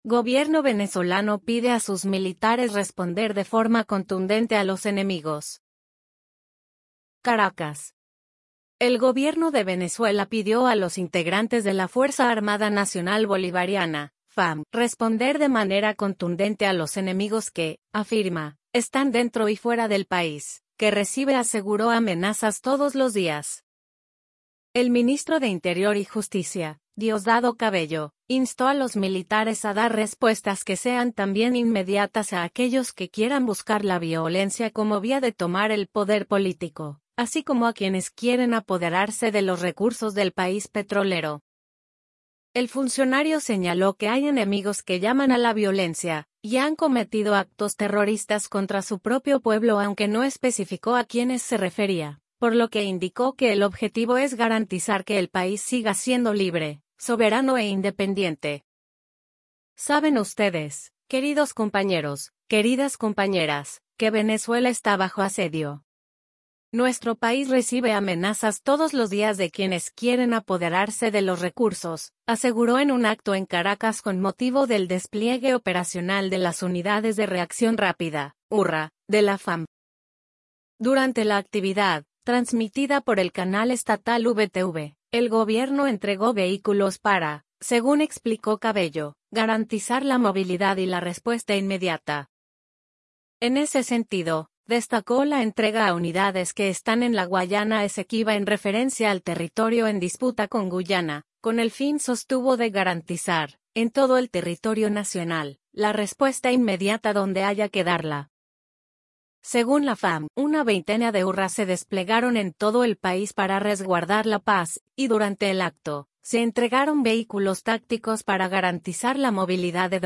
Gobierno venezolano pide a sus militares responder de forma contundente a los enemigos. Caracas. El gobierno de Venezuela pidió a los integrantes de la Fuerza Armada Nacional Bolivariana, FAM, responder de manera contundente a los enemigos que, afirma, están dentro y fuera del país, que recibe, aseguró, amenazas todos los días. El ministro de Interior y Justicia, Diosdado Cabello, instó a los militares a dar respuestas que sean también inmediatas a aquellos que quieran buscar la violencia como vía de tomar el poder político, así como a quienes quieren apoderarse de los recursos del país petrolero. El funcionario señaló que hay enemigos que llaman a la violencia, y han cometido actos terroristas contra su propio pueblo, aunque no especificó a quiénes se refería, por lo que indicó que el objetivo es garantizar que el país siga siendo libre, soberano e independiente. Saben ustedes, queridos compañeros, queridas compañeras, que Venezuela está bajo asedio. Nuestro país recibe amenazas todos los días de quienes quieren apoderarse de los recursos, aseguró en un acto en Caracas con motivo del despliegue operacional de las Unidades de Reacción Rápida, URRA, de la FAM. Durante la actividad, transmitida por el canal estatal VTV, el gobierno entregó vehículos para, según explicó Cabello, garantizar la movilidad y la respuesta inmediata. En ese sentido, destacó la entrega a unidades que están en la Guayana Esequiba en referencia al territorio en disputa con Guyana, con el fin, sostuvo, de garantizar, en todo el territorio nacional, la respuesta inmediata donde haya que darla. Según la FAM, una veintena de URRA se desplegaron en todo el país para resguardar la paz, y durante el acto, se entregaron vehículos tácticos para garantizar la movilidad de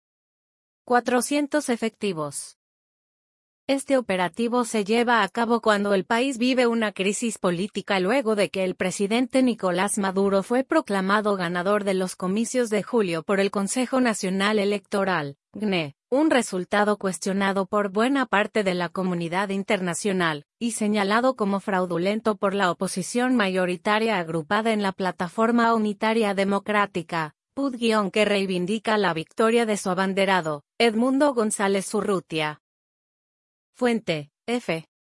400 efectivos. Este operativo se lleva a cabo cuando el país vive una crisis política luego de que el presidente Nicolás Maduro fue proclamado ganador de los comicios de julio por el Consejo Nacional Electoral, CNE, un resultado cuestionado por buena parte de la comunidad internacional, y señalado como fraudulento por la oposición mayoritaria agrupada en la Plataforma Unitaria Democrática, PUD- que reivindica la victoria de su abanderado, Edmundo González Urrutia. Fuente, F.